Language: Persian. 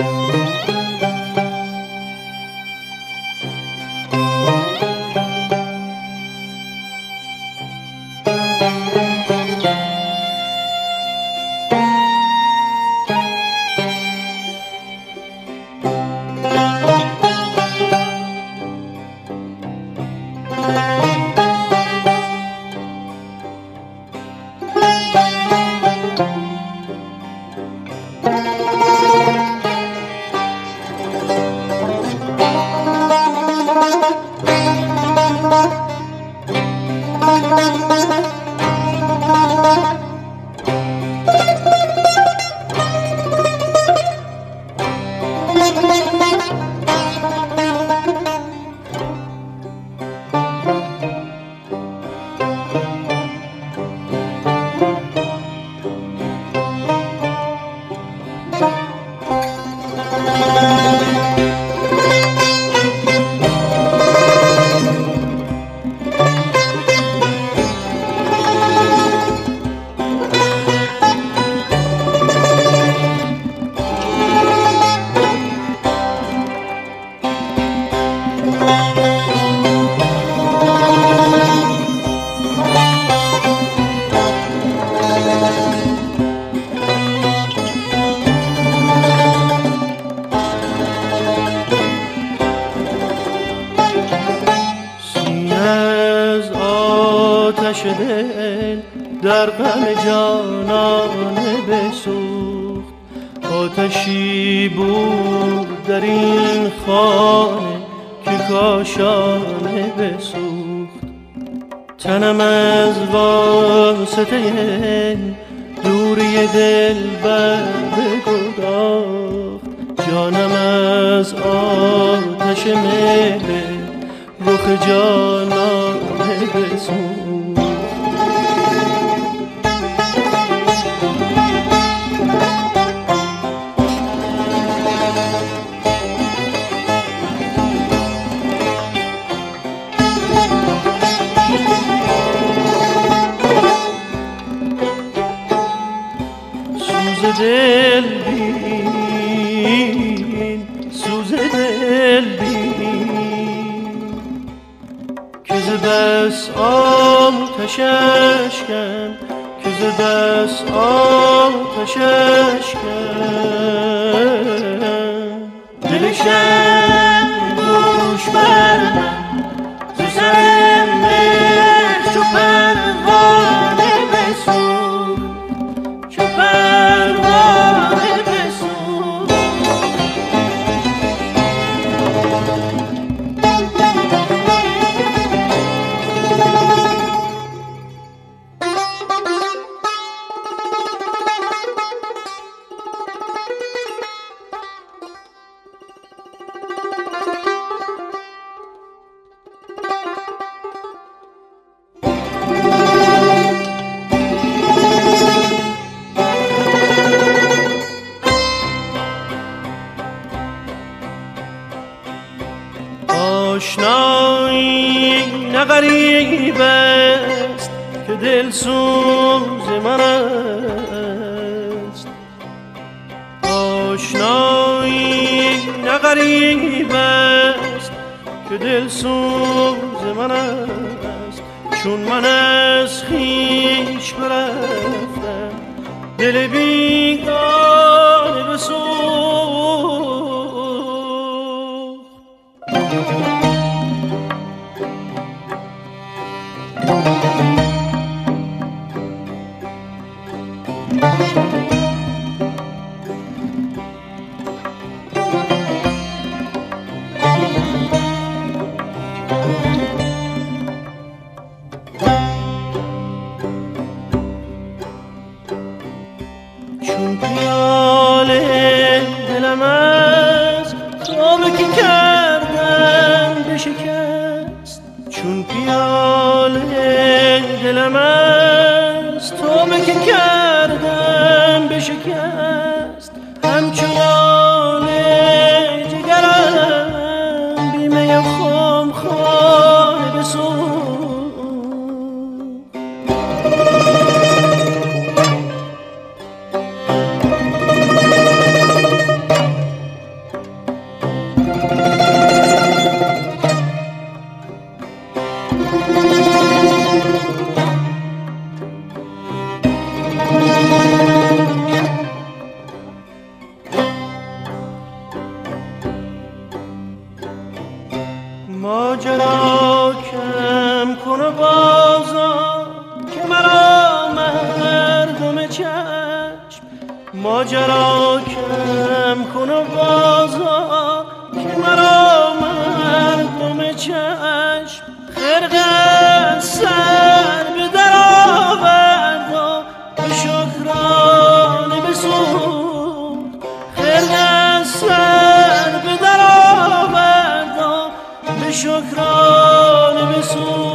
دل در غم جانانه بسوخت. آتشی بود در این خانه که کاشانه بسوخت. تنم از واسطه دوری دل بر بگداخت. جانم از آتش مهر رخ جانانه بسوخت. دل بین، سوز دل بین که ز بس آتش اشکم، که ز بس آتش اشکم دل شب دوش بر من ز سر مهر چو پروانه بسوخت، چو پروانه بسوخت. آشنایی نه غریب است که دل سوز من است. آشنایی نه غریب است که دل سوز من است. چون من از خویش برفتم دل بیگانه بسوخت. چون پیاله دلم از خوابه که کردم بشکست. چون پیاله دلم از توبه که کردم بشکست. همچون لاله جگرم بی می خم خانه بسوخت. ماجرا کم کن و بازا که مرا مردم چشم ماجرا کم کن و بازا که مرا مردم چشم خرقه سر به در آورد و به شکرانه بسود خرقه سر به در آورد و به شکرانه بسود